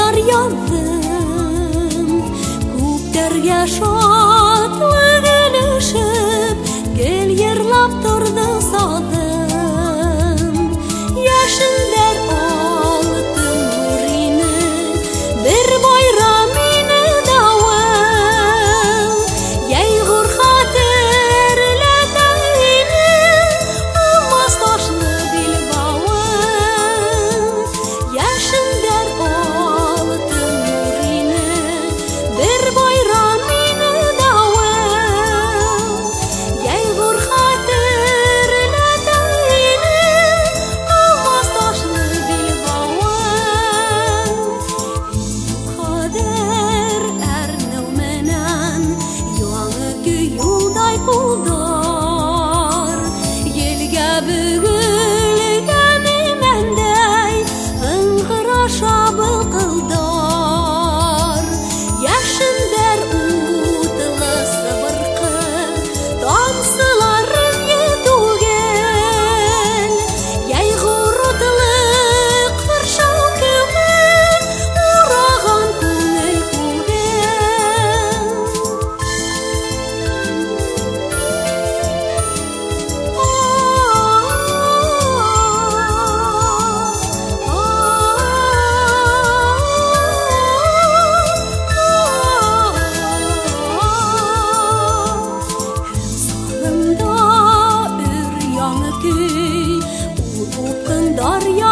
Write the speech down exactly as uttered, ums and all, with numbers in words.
yar yazdım, Күктерге шатлык өлешеп, гел йырлап торды садым. Яшендер алтын нурине, бер байрам ине давыл. Яйгыр хатерләтә ине, алмаз ташлы билбавы. Яшендер алтын нурине, бер байрам ине давыл. Яйгыр хатерләтә ине, алмаз ташлы билбавы. Кадер әрнеү менән яңы көй юлдай кулдар. Елгә бөгелгән имәндәй ыңгыраша былкылдар. Яшендер утлы сыбыркы, тамсыларын түгел. Яйгыр утлы кыршау кебек ураган күңел күгел. Salımda ür yanı köy, ул упкын дарья